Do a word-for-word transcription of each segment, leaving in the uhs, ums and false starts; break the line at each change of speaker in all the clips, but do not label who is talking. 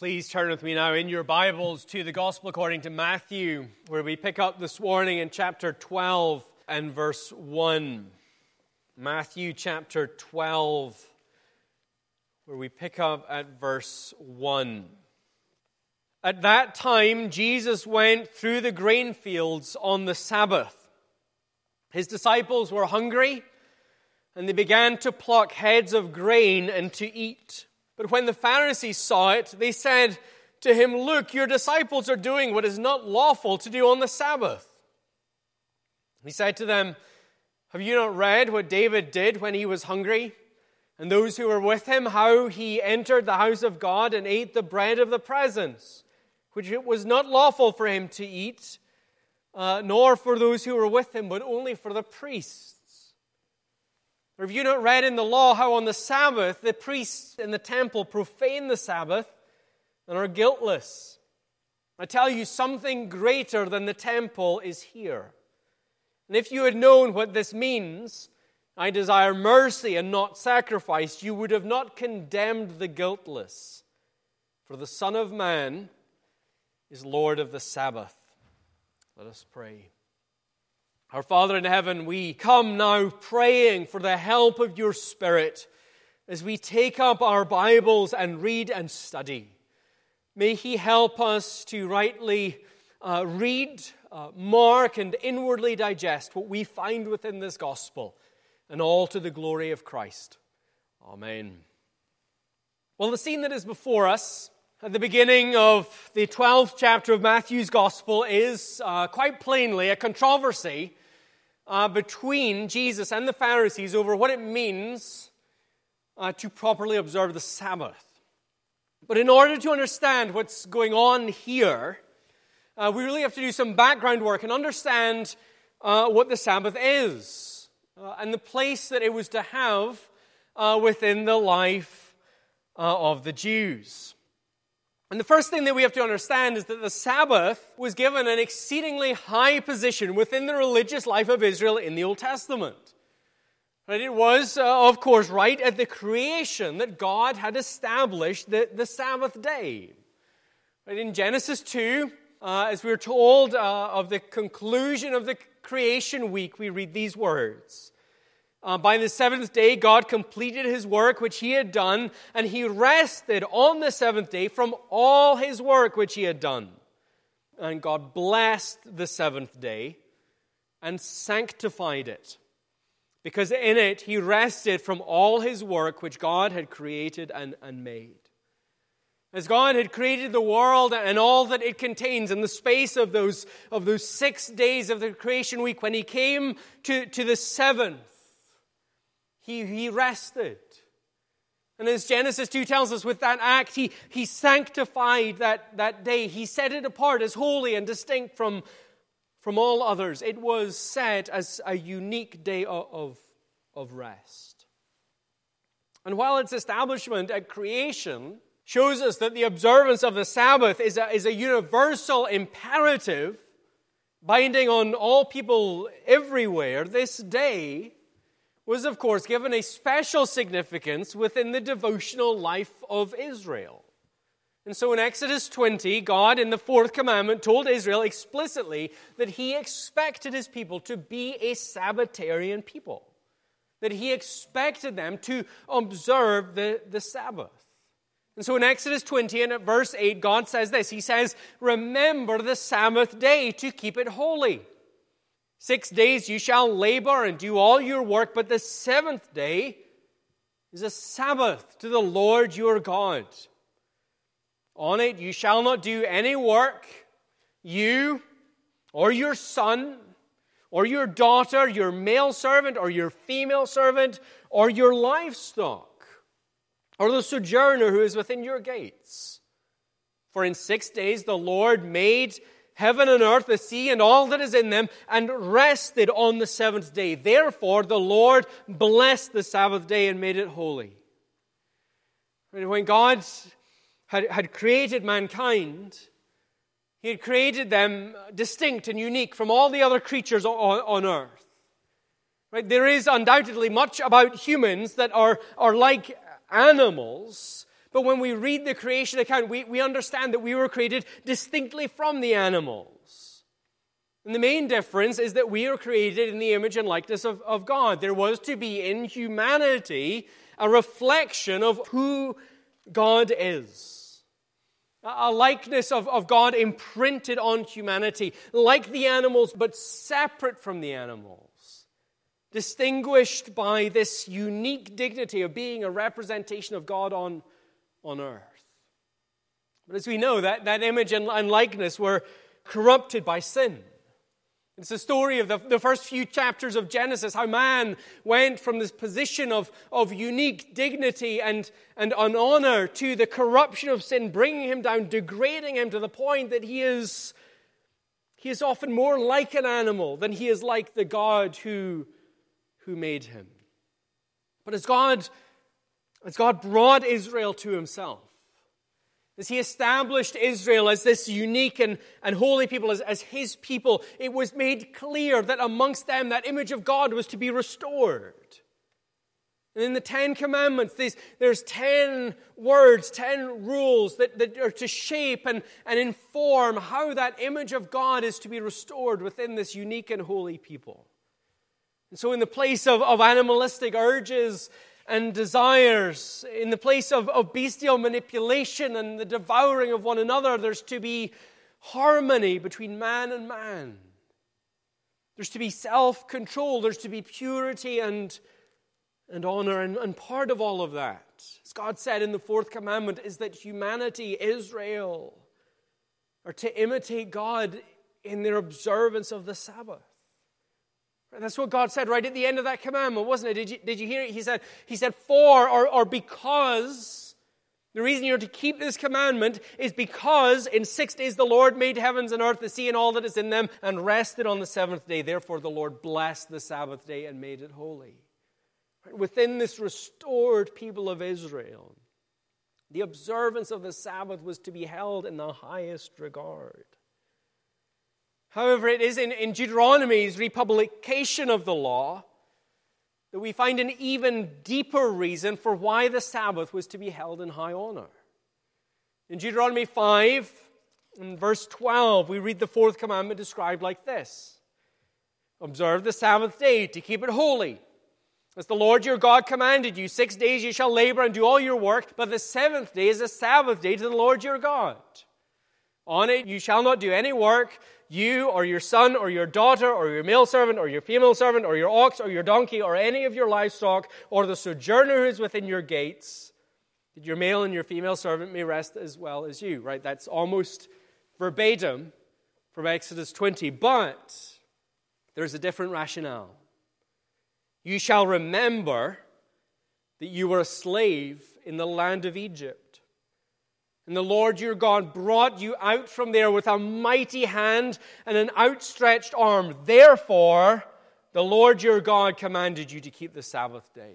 Please turn with me now in your Bibles to the Gospel according to Matthew, where we pick up this morning in chapter twelve and verse one. Matthew chapter twelve, where we pick up at verse one. At that time, Jesus went through the grain fields on the Sabbath. His disciples were hungry, and they began to pluck heads of grain and to eat. But when the Pharisees saw it, they said to him, "Look, your disciples are doing what is not lawful to do on the Sabbath." He said to them, "Have you not read what David did when he was hungry, and those who were with him, how he entered the house of God and ate the bread of the presence, which it was not lawful for him to eat, uh, nor for those who were with him, but only for the priests? Or have you not read in the law how on the Sabbath the priests in the temple profane the Sabbath and are guiltless? I tell you, something greater than the temple is here. And if you had known what this means, I desire mercy and not sacrifice, you would have not condemned the guiltless. For the Son of Man is Lord of the Sabbath." Let us pray. Our Father in heaven, we come now praying for the help of your Spirit as we take up our Bibles and read and study. May He help us to rightly uh, read, uh, mark, and inwardly digest what we find within this gospel, and all to the glory of Christ. Amen. Well, the scene that is before us at the beginning of the twelfth chapter of Matthew's gospel is uh, quite plainly a controversy Uh, between Jesus and the Pharisees over what it means uh, to properly observe the Sabbath. But in order to understand what's going on here, uh, we really have to do some background work and understand uh, what the Sabbath is uh, and the place that it was to have uh, within the life uh, of the Jews. And the first thing that we have to understand is that the Sabbath was given an exceedingly high position within the religious life of Israel in the Old Testament. Right? It was, uh, of course, right at the creation that God had established the, the Sabbath day. Right? In Genesis two, uh, as we are told uh, of the conclusion of the creation week, we read these words. Uh, by the seventh day, God completed His work which He had done, and He rested on the seventh day from all His work which He had done. And God blessed the seventh day and sanctified it, because in it He rested from all His work which God had created and, and made. As God had created the world and all that it contains in the space of those, of those six days of the creation week, when He came to, to the seventh, He, he rested. And as Genesis two tells us, with that act, he, he sanctified that, that day. He set it apart as holy and distinct from, from all others. It was set as a unique day of, of, of rest. And while its establishment at creation shows us that the observance of the Sabbath is a, is a universal imperative, binding on all people everywhere, this day was, of course, given a special significance within the devotional life of Israel. And so in Exodus twenty, God, in the fourth commandment, told Israel explicitly that He expected His people to be a Sabbatarian people, that He expected them to observe the, the Sabbath. And so in Exodus twenty and at verse eight, God says this. He says, "Remember the Sabbath day to keep it holy. Six days you shall labor and do all your work, but the seventh day is a Sabbath to the Lord your God. On it you shall not do any work, you or your son or your daughter, your male servant or your female servant, or your livestock, or the sojourner who is within your gates. For in six days the Lord made heaven and earth, the sea, and all that is in them, and rested on the seventh day. Therefore, the Lord blessed the Sabbath day and made it holy." When God had, had created mankind, He had created them distinct and unique from all the other creatures on, on earth. Right? There is undoubtedly much about humans that are, are like animals, But when we read the creation account, we, we understand that we were created distinctly from the animals. And the main difference is that we are created in the image and likeness of, of God. There was to be in humanity a reflection of who God is. A likeness of, of God imprinted on humanity, like the animals, but separate from the animals. Distinguished by this unique dignity of being a representation of God on, on earth. But as we know, that, that image and, and likeness were corrupted by sin. It's the story of the, the first few chapters of Genesis, how man went from this position of, of unique dignity and, and an honor to the corruption of sin, bringing him down, degrading him to the point that he is, he is often more like an animal than he is like the God who, who made him. But as God, as God brought Israel to himself, as he established Israel as this unique and, and holy people, as, as his people, it was made clear that amongst them that image of God was to be restored. And in the Ten Commandments, there's, there's ten words, ten rules that, that are to shape and, and inform how that image of God is to be restored within this unique and holy people. And so in the place of, of animalistic urges and desires, in the place of, of bestial manipulation and the devouring of one another, there's to be harmony between man and man. There's to be self-control. There's to be purity and, and honor. And, and part of all of that, as God said in the fourth commandment, is that humanity, Israel, are to imitate God in their observance of the Sabbath. That's what God said right at the end of that commandment, wasn't it? Did you, did you hear it? He said, he said, for or, or because, the reason you're to keep this commandment is because in six days the Lord made heavens and earth, the sea and all that is in them, and rested on the seventh day. Therefore the Lord blessed the Sabbath day and made it holy. Within this restored people of Israel, the observance of the Sabbath was to be held in the highest regard. However, it is in, in Deuteronomy's republication of the law that we find an even deeper reason for why the Sabbath was to be held in high honor. In Deuteronomy five, in verse twelve, we read the fourth commandment described like this. Observe the Sabbath day to keep it holy. As the Lord your God commanded you, six days you shall labor and do all your work, but the seventh day is a Sabbath day to the Lord your God. On it you shall not do any work, you or your son or your daughter or your male servant or your female servant or your ox or your donkey or any of your livestock or the sojourner who is within your gates, that your male and your female servant may rest as well as you. Right? That's almost verbatim from Exodus twenty, but there's a different rationale. You shall remember that you were a slave in the land of Egypt. And the Lord your God brought you out from there with a mighty hand and an outstretched arm. Therefore, the Lord your God commanded you to keep the Sabbath day.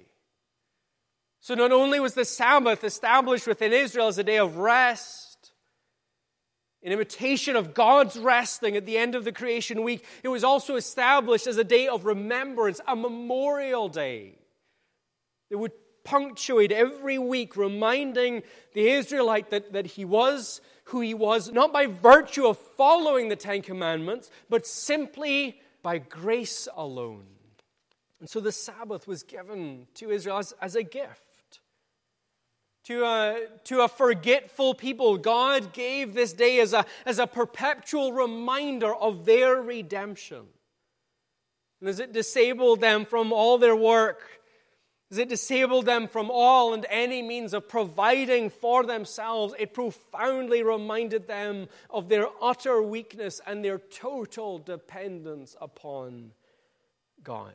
So not only was the Sabbath established within Israel as a day of rest, in imitation of God's resting at the end of the creation week, it was also established as a day of remembrance, a memorial day. It would punctuate every week, reminding the Israelite that, that he was who he was, not by virtue of following the Ten Commandments, but simply by grace alone. And so the Sabbath was given to Israel as, as a gift. To a, to a forgetful people, God gave this day as a, as a perpetual reminder of their redemption. And as it disabled them from all their work, as it disabled them from all and any means of providing for themselves, it profoundly reminded them of their utter weakness and their total dependence upon God.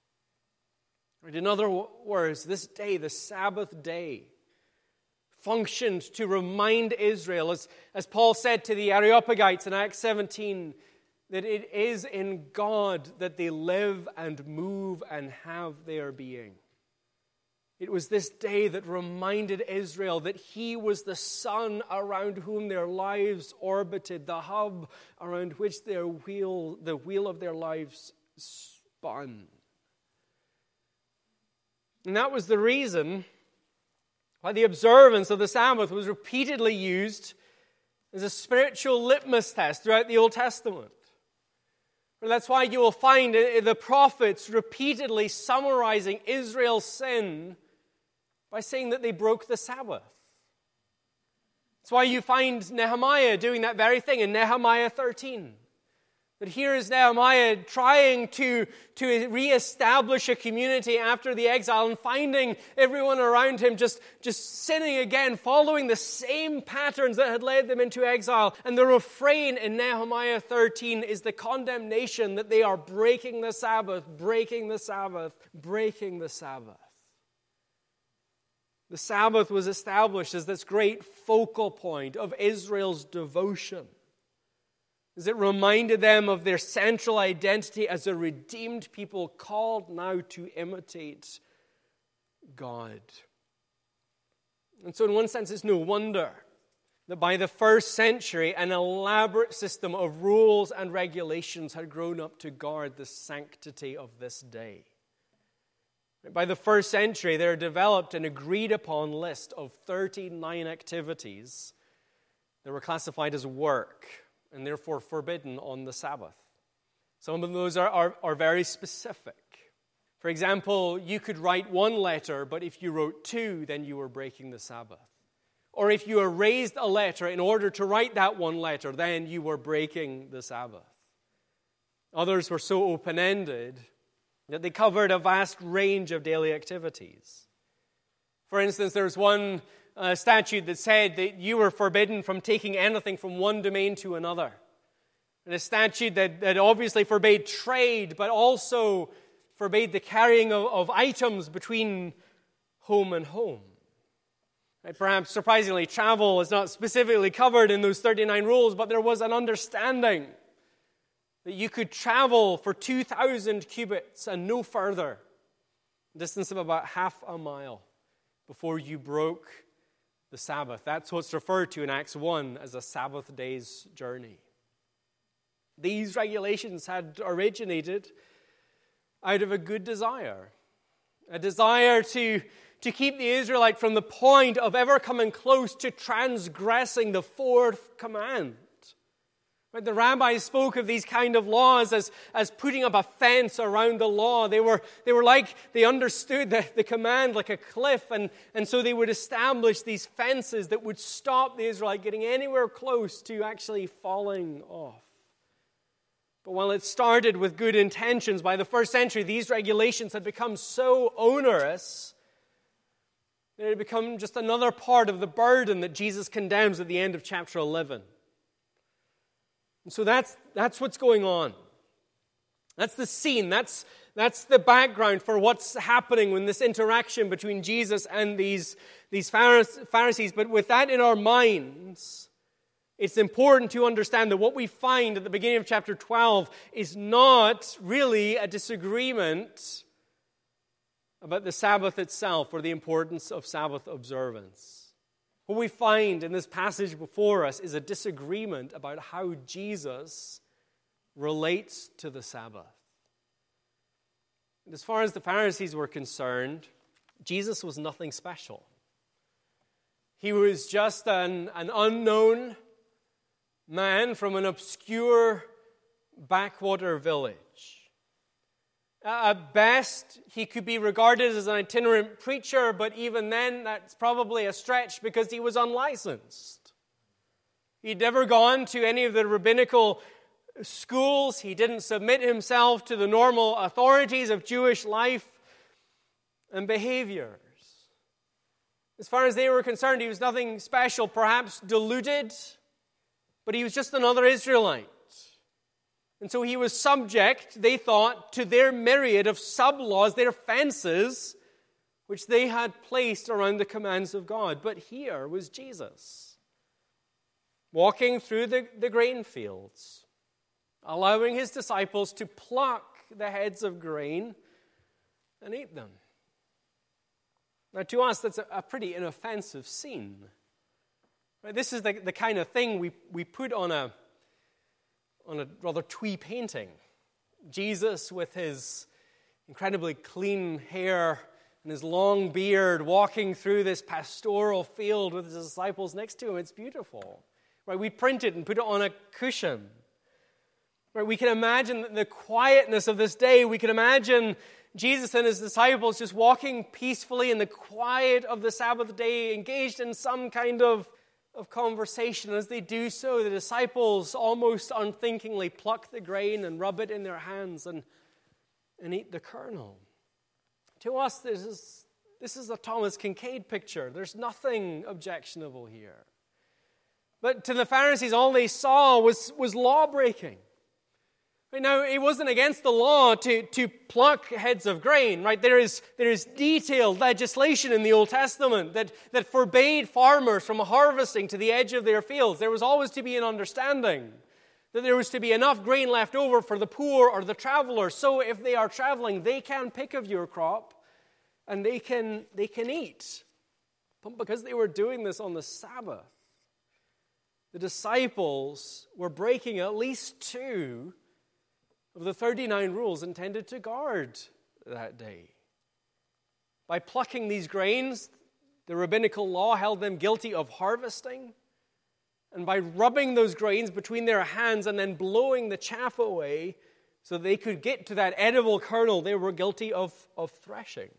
In other words, this day, the Sabbath day, functioned to remind Israel, as, as Paul said to the Areopagites in Acts seventeen, that it is in God that they live and move and have their being. It was this day that reminded Israel that he was the sun around whom their lives orbited, the hub around which their wheel, the wheel of their lives spun. And that was the reason Why the observance of the Sabbath was repeatedly used as a spiritual litmus test throughout the Old Testament. And that's why you will find the prophets repeatedly summarizing Israel's sin by saying that they broke the Sabbath. That's why you find Nehemiah doing that very thing in Nehemiah thirteen. That here is Nehemiah trying to, to reestablish a community after the exile and finding everyone around him just, just sinning again, following the same patterns that had led them into exile. And the refrain in Nehemiah thirteen is the condemnation that they are breaking the Sabbath, breaking the Sabbath, breaking the Sabbath. The Sabbath was established as this great focal point of Israel's devotion, as it reminded them of their central identity as a redeemed people called now to imitate God. And so in one sense, it's no wonder that by the first century, an elaborate system of rules and regulations had grown up to guard the sanctity of this day. By the first century, there developed an agreed-upon list of thirty-nine activities that were classified as work and therefore forbidden on the Sabbath. Some of those are, are, are very specific. For example, you could write one letter, but if you wrote two, then you were breaking the Sabbath. Or if you erased a letter in order to write that one letter, then you were breaking the Sabbath. Others were so open-ended that they covered a vast range of daily activities. For instance, there's one uh, statute that said that you were forbidden from taking anything from one domain to another. And a statute that, that obviously forbade trade, but also forbade the carrying of, of items between home and home. Right? Perhaps surprisingly, travel is not specifically covered in those thirty-nine rules, but there was an understanding that you could travel for two thousand cubits and no further, a distance of about half a mile, before you broke the Sabbath. That's what's referred to in Acts one as a Sabbath day's journey. These regulations had originated out of a good desire, a desire to, to keep the Israelite from the point of ever coming close to transgressing the fourth command. But the rabbis spoke of these kind of laws as, as putting up a fence around the law. They were, they were like, they understood the, the command like a cliff, and, and so they would establish these fences that would stop the Israelite getting anywhere close to actually falling off. But while it started with good intentions, by the first century, these regulations had become so onerous that it had become just another part of the burden that Jesus condemns at the end of chapter eleven. And so that's, that's what's going on. That's the scene. That's, that's the background for what's happening in this interaction between Jesus and these, these Pharisees. But with that in our minds, it's important to understand that what we find at the beginning of chapter twelve is not really a disagreement about the Sabbath itself or the importance of Sabbath observance. What we find in this passage before us is a disagreement about how Jesus relates to the Sabbath. And as far as the Pharisees were concerned, Jesus was nothing special. He was just an, an unknown man from an obscure backwater village. At best, he could be regarded as an itinerant preacher, but even then, that's probably a stretch because he was unlicensed. He'd never gone to any of the rabbinical schools. He didn't submit himself to the normal authorities of Jewish life and behaviors. As far as they were concerned, he was nothing special, perhaps deluded, but he was just another Israelite. And so he was subject, they thought, to their myriad of sub-laws, their fences, which they had placed around the commands of God. But here was Jesus, walking through the, the grain fields, allowing his disciples to pluck the heads of grain and eat them. Now, to us, that's a, a pretty inoffensive scene. Right? This is the, the kind of thing we, we put on a on a rather twee painting. Jesus with his incredibly clean hair and his long beard walking through this pastoral field with his disciples next to him. It's beautiful. Right? We print it and put it on a cushion. Right? We can imagine the quietness of this day. We can imagine Jesus and his disciples just walking peacefully in the quiet of the Sabbath day, engaged in some kind of, of conversation. As they do so, the disciples almost unthinkingly pluck the grain and rub it in their hands and, and eat the kernel. To us, this is, this is a Thomas Kincaid picture. There's nothing objectionable here. But to the Pharisees, all they saw was, was law-breaking. Right now, it wasn't against the law to, to pluck heads of grain, right? There is, there is detailed legislation in the Old Testament that, that forbade farmers from harvesting to the edge of their fields. There was always to be an understanding that there was to be enough grain left over for the poor or the traveler. So if they are traveling, they can pick of your crop and they can, they can eat. But because they were doing this on the Sabbath, the disciples were breaking at least two of the thirty-nine rules intended to guard that day. By plucking these grains, the rabbinical law held them guilty of harvesting. And by rubbing those grains between their hands and then blowing the chaff away so they could get to that edible kernel, they were guilty of, of threshing.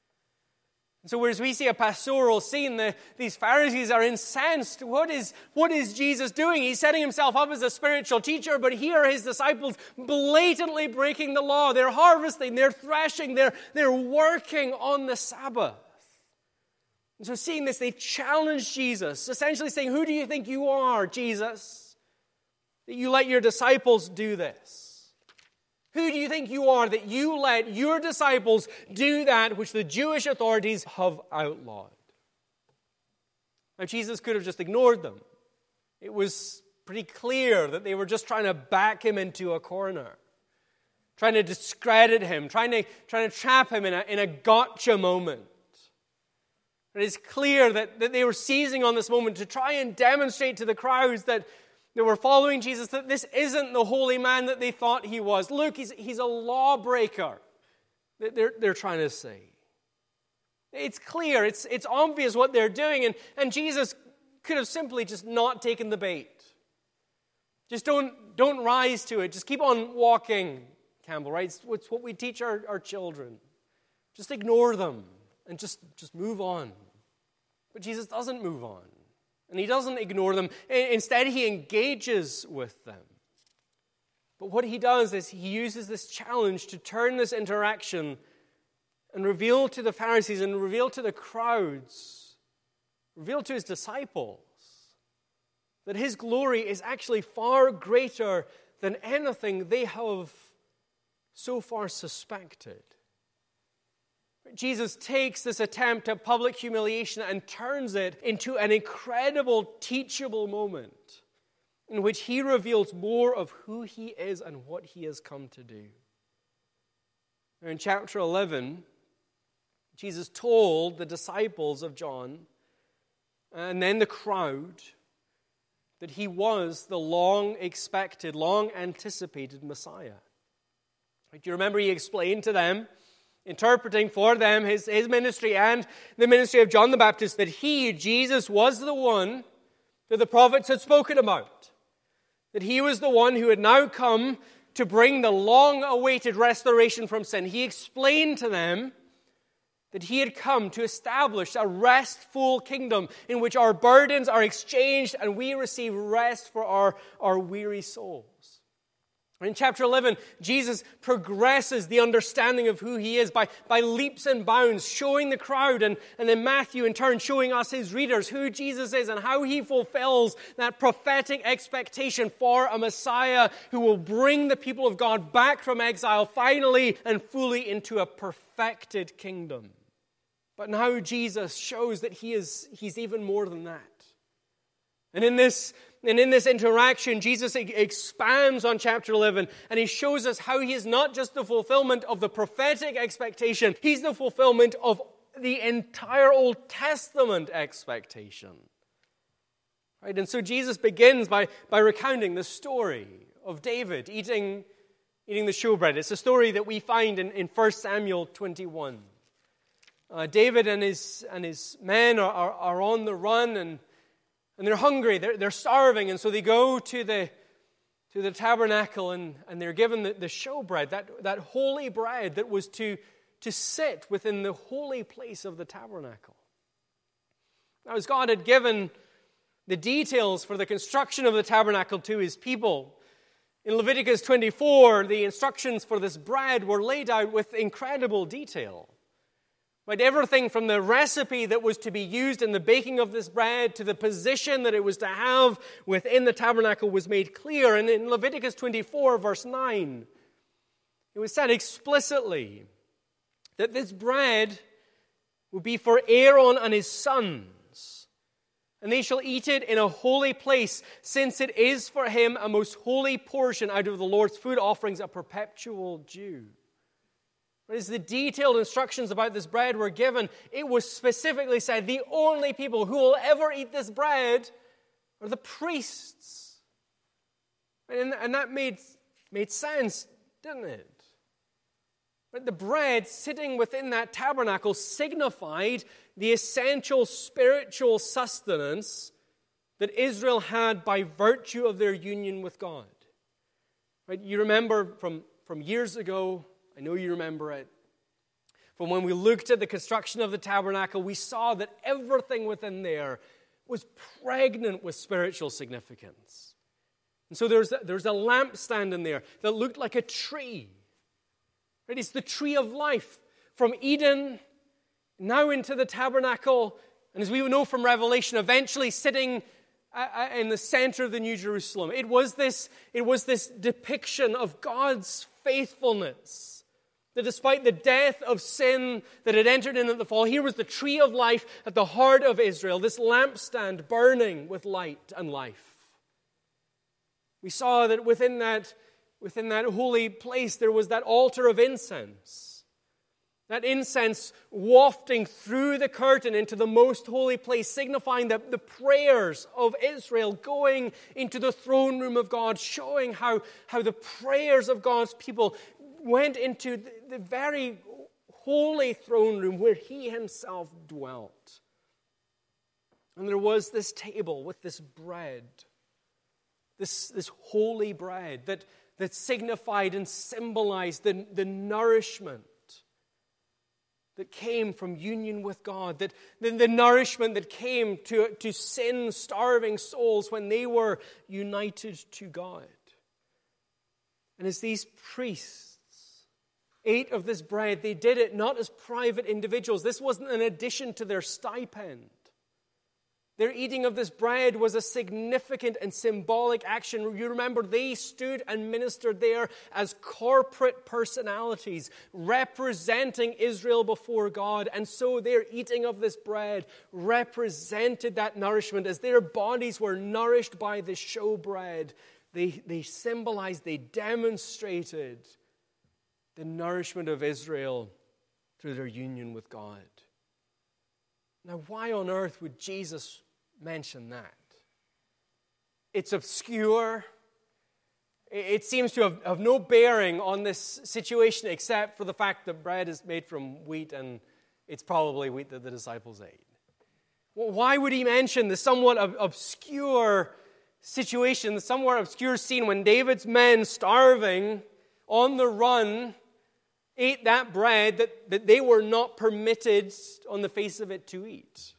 And so whereas we see a pastoral scene, the, these Pharisees are incensed. What is, what is Jesus doing? He's setting himself up as a spiritual teacher, but here are his disciples blatantly breaking the law. They're harvesting, they're threshing, they're, they're working on the Sabbath. And so seeing this, they challenge Jesus, essentially saying, who do you think you are, Jesus, that you let your disciples do this? Who do you think you are that you let your disciples do that which the Jewish authorities have outlawed? Now, Jesus could have just ignored them. It was pretty clear that they were just trying to back him into a corner, trying to discredit him, trying to, trying to trap him in a, in a gotcha moment. It is clear that, that they were seizing on this moment to try and demonstrate to the crowds that they were following Jesus that this isn't the holy man that they thought he was. Look, he's, he's a lawbreaker, they're, they're trying to say. It's clear, it's, it's obvious what they're doing, and, and Jesus could have simply just not taken the bait. Just don't, don't rise to it. Just keep on walking, Campbell, right? It's, it's what we teach our, our children. Just ignore them and just, just move on. But Jesus doesn't move on. And he doesn't ignore them. Instead, he engages with them. But what he does is he uses this challenge to turn this interaction and reveal to the Pharisees and reveal to the crowds, reveal to his disciples, that his glory is actually far greater than anything they have so far suspected. Jesus takes this attempt at public humiliation and turns it into an incredible teachable moment in which he reveals more of who he is and what he has come to do. Now in chapter eleven, Jesus told the disciples of John and then the crowd that he was the long-expected, long-anticipated Messiah. Do you remember he explained to them, interpreting for them his, his ministry and the ministry of John the Baptist, that he, Jesus, was the one that the prophets had spoken about. That he was the one who had now come to bring the long-awaited restoration from sin. He explained to them that he had come to establish a restful kingdom in which our burdens are exchanged and we receive rest for our, our weary souls. In chapter eleven, Jesus progresses the understanding of who he is by, by leaps and bounds, showing the crowd, and, and then Matthew in turn showing us his readers who Jesus is and how he fulfills that prophetic expectation for a Messiah who will bring the people of God back from exile finally and fully into a perfected kingdom. But now Jesus shows that he is he's even more than that. And in this And in this interaction, Jesus expands on chapter eleven, and he shows us how he is not just the fulfillment of the prophetic expectation, he's the fulfillment of the entire Old Testament expectation. Right? And so Jesus begins by, by recounting the story of David eating, eating the showbread. It's a story that we find in, in First Samuel twenty-one. Uh, David and his and his men are, are, are on the run, and, and they're hungry, they're, they're starving, and so they go to the to the tabernacle, and, and they're given the, the showbread, that, that holy bread that was to, to sit within the holy place of the tabernacle. Now, as God had given the details for the construction of the tabernacle to his people, in Leviticus twenty-four, the instructions for this bread were laid out with incredible detail. Right, everything from the recipe that was to be used in the baking of this bread to the position that it was to have within the tabernacle was made clear. And in Leviticus twenty-four, verse nine, it was said explicitly that this bread would be for Aaron and his sons, and they shall eat it in a holy place, since it is for him a most holy portion out of the Lord's food offerings, a perpetual due. As the detailed instructions about this bread were given, it was specifically said the only people who will ever eat this bread are the priests. And, and that made, made sense, didn't it? But the bread sitting within that tabernacle signified the essential spiritual sustenance that Israel had by virtue of their union with God. Right? You remember from, from years ago, I know you remember it. From when we looked at the construction of the tabernacle, we saw that everything within there was pregnant with spiritual significance. And so there's a, there's a lampstand in there that looked like a tree. Right? It's the tree of life from Eden now into the tabernacle, and as we know from Revelation, eventually sitting in the center of the New Jerusalem. It was this, it was this depiction of God's faithfulness. That despite the death of sin that had entered in at the fall, here was the tree of life at the heart of Israel, this lampstand burning with light and life. We saw that within that, within that holy place there was that altar of incense. That incense wafting through the curtain into the most holy place, signifying that the prayers of Israel going into the throne room of God, showing how, how the prayers of God's people went into the, the very holy throne room where he himself dwelt. And there was this table with this bread, this, this holy bread that, that signified and symbolized the, the nourishment that came from union with God, that the, the nourishment that came to, to sin-starving souls when they were united to God. And as these priests ate of this bread, they did it not as private individuals. This wasn't an addition to their stipend. Their eating of this bread was a significant and symbolic action. You remember, they stood and ministered there as corporate personalities representing Israel before God. And so their eating of this bread represented that nourishment. As their bodies were nourished by the showbread, they, they symbolized, they demonstrated the nourishment of Israel through their union with God. Now, why on earth would Jesus mention that? It's obscure. It seems to have, have no bearing on this situation except for the fact that bread is made from wheat, and it's probably wheat that the disciples ate. Well, why would he mention the somewhat obscure situation, the somewhat obscure scene when David's men, starving, on the run, ate that bread that, that they were not permitted on the face of it to eat?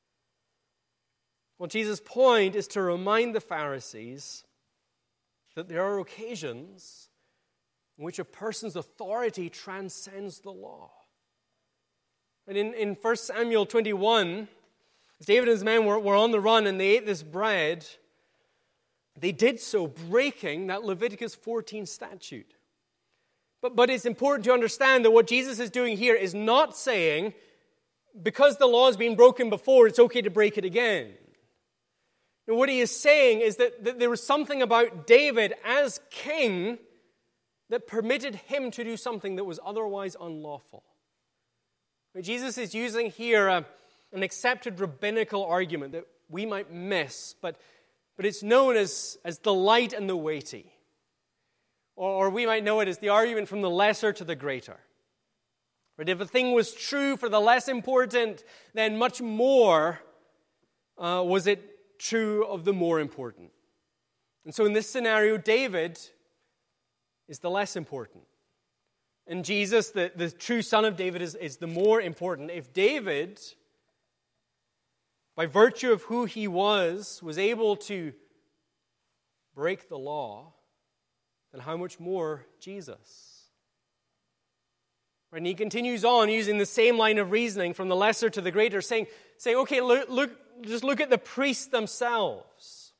Well, Jesus' point is to remind the Pharisees that there are occasions in which a person's authority transcends the law. And in, in First Samuel twenty-one, as David and his men were, were on the run and they ate this bread, they did so breaking that Leviticus fourteen statute. But, but it's important to understand that what Jesus is doing here is not saying, because the law has been broken before, it's okay to break it again. And what he is saying is that, that there was something about David as king that permitted him to do something that was otherwise unlawful. But Jesus is using here a, an accepted rabbinical argument that we might miss, but, but it's known as, as the light and the weighty. Or we might know it as the argument from the lesser to the greater. Right? If a thing was true for the less important, then much more uh, was it true of the more important. And so in this scenario, David is the less important. And Jesus, the, the true son of David, is, is the more important. If David, by virtue of who he was, was able to break the law, then how much more Jesus? Right? And he continues on using the same line of reasoning from the lesser to the greater, saying, saying okay, look, look, just look at the priests themselves.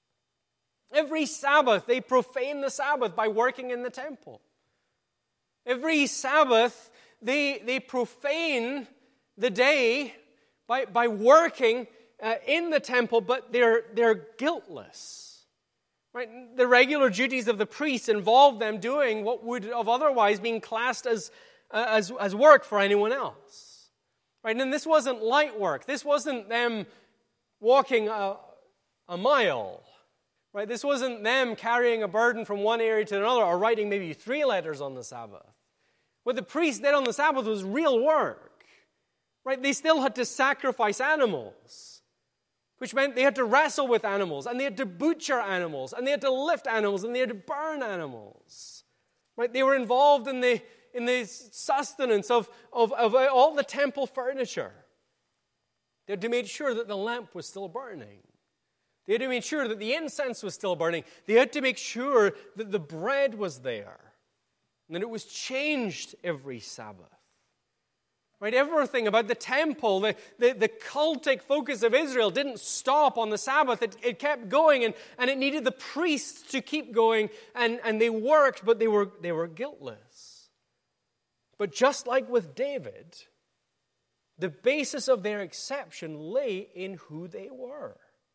Every Sabbath, they profane the Sabbath by working in the temple. Every Sabbath, they, they profane the day by, by working uh, in the temple, but they're, they're guiltless. Right? The regular duties of the priests involve them doing what would have otherwise been classed as, uh, as, as work for anyone else. Right? And this wasn't light work. This wasn't them walking a, a mile. Right? This wasn't them carrying a burden from one area to another or writing maybe three letters on the Sabbath. What the priests did on the Sabbath was real work. Right? They still had to sacrifice animals, which meant they had to wrestle with animals, and they had to butcher animals, and they had to lift animals, and they had to burn animals. Right? They were involved in the, in the sustenance of, of, of all the temple furniture. They had to make sure that the lamp was still burning. They had to make sure that the incense was still burning. They had to make sure that the bread was there, and that it was changed every Sabbath. Right? Everything about the temple, the, the, the cultic focus of Israel didn't stop on the Sabbath. It, it kept going, and, and it needed the priests to keep going, and, and they worked, but they were, they were guiltless. But just like with David, the basis of their exception lay in who they were.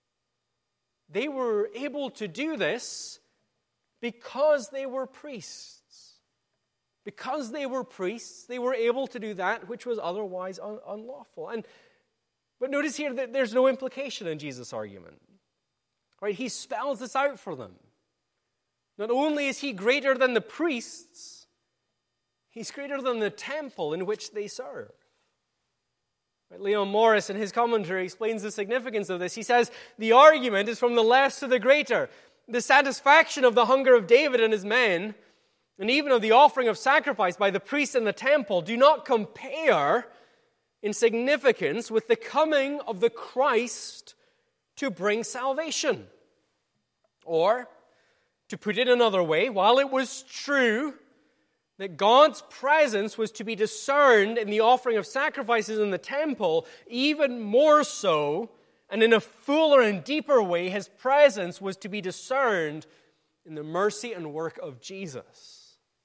They were able to do this because they were priests. Because they were priests, they were able to do that which was otherwise un- unlawful. And but notice here that there's no implication in Jesus' argument. Right? He spells this out for them. Not only is he greater than the priests, he's greater than the temple in which they serve. Right? Leon Morris, in his commentary, explains the significance of this. He says, the argument is from the less to the greater. The satisfaction of the hunger of David and his men, and even of the offering of sacrifice by the priests in the temple, do not compare in significance with the coming of the Christ to bring salvation. Or, to put it another way, while it was true that God's presence was to be discerned in the offering of sacrifices in the temple, even more so, and in a fuller and deeper way, his presence was to be discerned in the mercy and work of Jesus.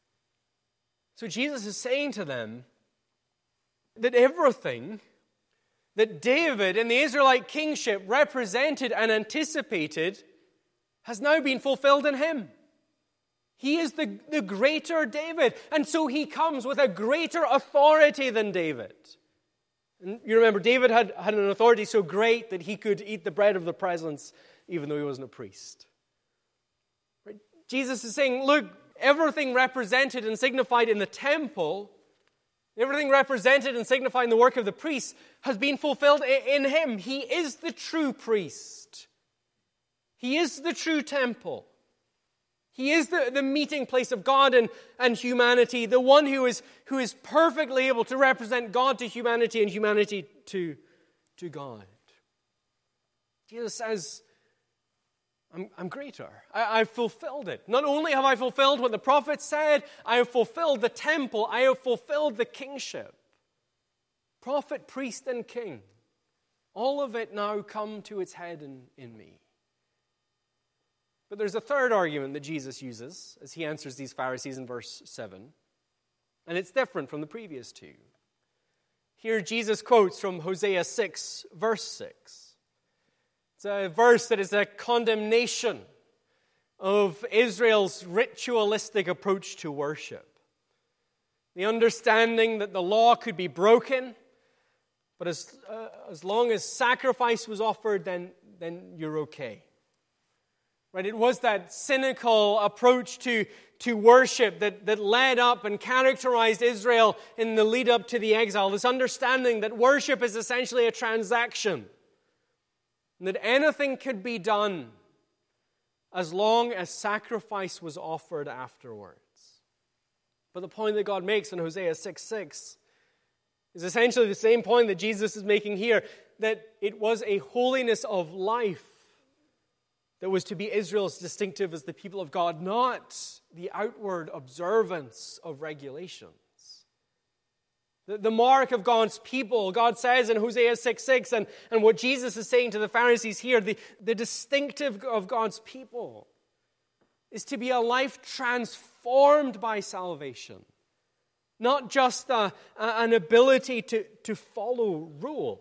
So Jesus is saying to them that everything that David and the Israelite kingship represented and anticipated has now been fulfilled in him. He is the, the greater David, and so he comes with a greater authority than David. And you remember, David had, had an authority so great that he could eat the bread of the presence even though he wasn't a priest. Right? Jesus is saying, look, everything represented and signified in the temple, everything represented and signified in the work of the priests has been fulfilled in him. He is the true priest. He is the true temple. He is the, the meeting place of God and, and humanity, the one who is, who is perfectly able to represent God to humanity and humanity to, to God. Jesus says, I'm, I'm greater. I, I've fulfilled it. Not only have I fulfilled what the prophets said, I have fulfilled the temple. I have fulfilled the kingship. Prophet, priest, and king. All of it now come to its head in, in me. But there's a third argument that Jesus uses as he answers these Pharisees in verse seven. And it's different from the previous two. Here Jesus quotes from Hosea six, verse six. It's a verse that is a condemnation of Israel's ritualistic approach to worship. The understanding that the law could be broken, but as, uh, as long as sacrifice was offered, then, then you're okay. Right? It was that cynical approach to, to worship that, that led up and characterized Israel in the lead up to the exile. This understanding that worship is essentially a transaction. And that anything could be done as long as sacrifice was offered afterwards. But the point that God makes in Hosea six six is essentially the same point that Jesus is making here, that it was a holiness of life that was to be Israel's distinctive as the people of God, not the outward observance of regulations. The, the mark of God's people, God says in Hosea six six, and, and what Jesus is saying to the Pharisees here, the, the distinctive of God's people is to be a life transformed by salvation, not just a, a, an ability to, to follow rules.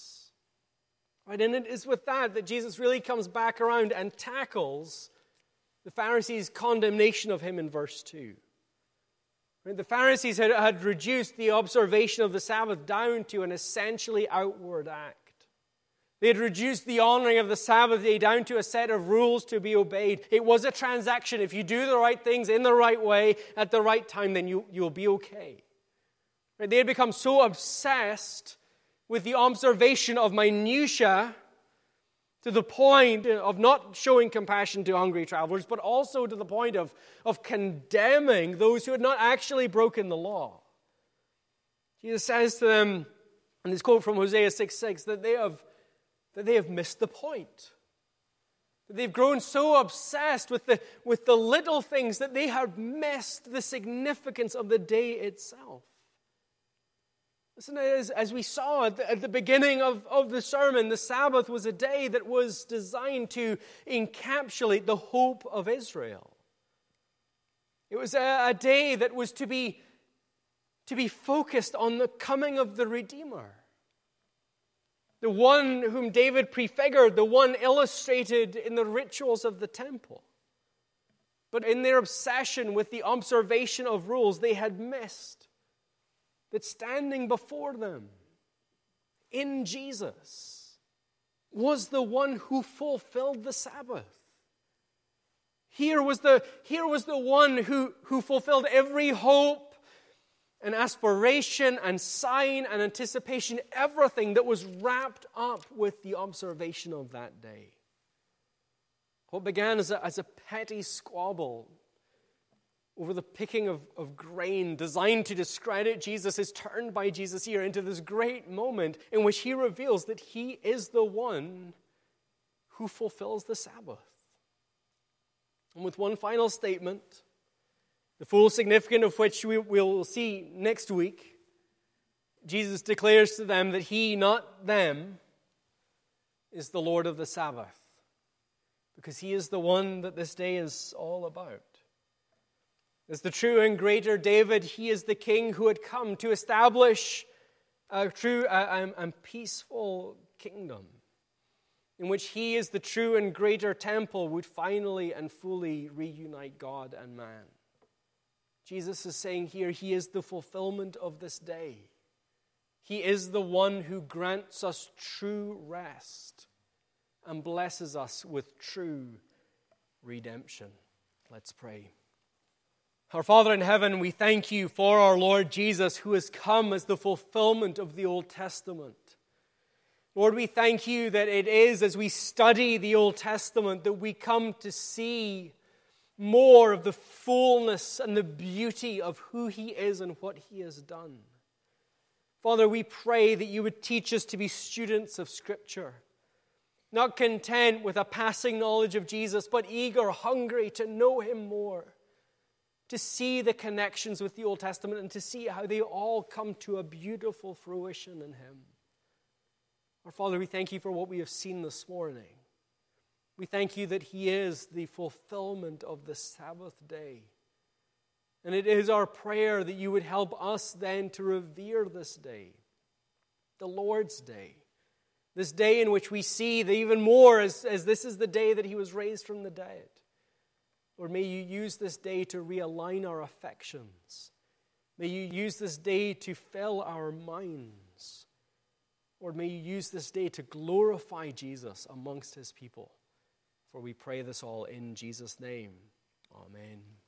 Right? And it is with that that Jesus really comes back around and tackles the Pharisees' condemnation of him in verse two. Right? The Pharisees had, had reduced the observation of the Sabbath down to an essentially outward act. They had reduced the honoring of the Sabbath day down to a set of rules to be obeyed. It was a transaction. If you do the right things in the right way at the right time, then you, you'll be okay. Right? They had become so obsessed with the observation of minutiae to the point of not showing compassion to hungry travelers, but also to the point of, of condemning those who had not actually broken the law. Jesus says to them, in this quote from Hosea six six, that they have that they have missed the point. That they've grown so obsessed with the, with the little things that they have missed the significance of the day itself. Listen, as, as we saw at the, at the beginning of, of the sermon, the Sabbath was a day that was designed to encapsulate the hope of Israel. It was a, a day that was to be, to be focused on the coming of the Redeemer. The one whom David prefigured, the one illustrated in the rituals of the temple. But in their obsession with the observation of rules, they had missed that standing before them in Jesus was the one who fulfilled the Sabbath. Here was the, here was the one who, who fulfilled every hope and aspiration and sign and anticipation, everything that was wrapped up with the observation of that day. What began as a, as a petty squabble over the picking of, of grain designed to discredit Jesus is turned by Jesus here into this great moment in which he reveals that he is the one who fulfills the Sabbath. And with one final statement, the full significance of which we will see next week, Jesus declares to them that he, not them, is the Lord of the Sabbath, because he is the one that this day is all about. As the true and greater David, he is the king who had come to establish a true and uh, um, peaceful kingdom in which he is the true and greater temple would finally and fully reunite God and man. Jesus is saying here, he is the fulfillment of this day. He is the one who grants us true rest and blesses us with true redemption. Let's pray. Our Father in heaven, we thank you for our Lord Jesus, who has come as the fulfillment of the Old Testament. Lord, we thank you that it is as we study the Old Testament that we come to see more of the fullness and the beauty of who he is and what he has done. Father, we pray that you would teach us to be students of Scripture, not content with a passing knowledge of Jesus, but eager, hungry to know him more, to see the connections with the Old Testament and to see how they all come to a beautiful fruition in him. Our Father, we thank you for what we have seen this morning. We thank you that he is the fulfillment of the Sabbath day. And it is our prayer that you would help us then to revere this day, the Lord's day, this day in which we see that even more as, as this is the day that he was raised from the dead. Lord, may you use this day to realign our affections. May you use this day to fill our minds. Lord, may you use this day to glorify Jesus amongst his people. For we pray this all in Jesus' name. Amen.